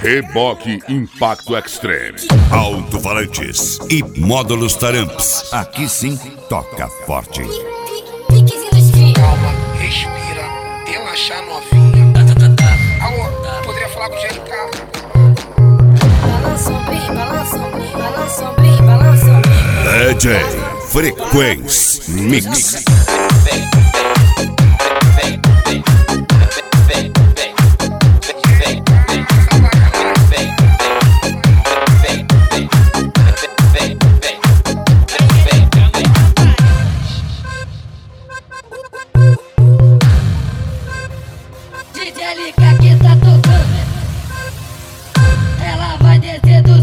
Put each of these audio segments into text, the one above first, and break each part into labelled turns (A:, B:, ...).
A: Reboque Impacto Extreme.
B: Alto-falantes e módulos taramps. Aqui sim toca forte.
C: Calma, respira, relaxa novinha. Alô, poderia falar com o GLK?
D: Balança ombrinho, balança ombrinho, balança ombrinho, balança ombrinho.
B: DJ Frequência Mix.
D: GLK que tá tocando, ela vai descer do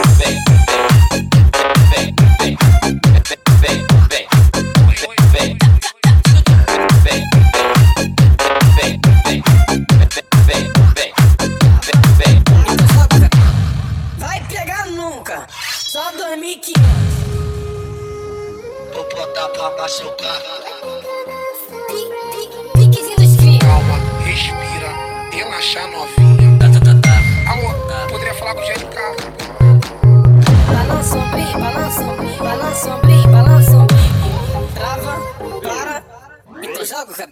D: vai pegar nunca, só 2015.
C: Vou botar pra machucar.
D: Piquezinho dos cria.
C: Calma, respira, relaxa novinha. Alô, poderia falar com o GLK?
D: Balança ombrinho, balança ombrinho, balança ombrinho, balança ombrinho. Trava, para, então joga o cabelo.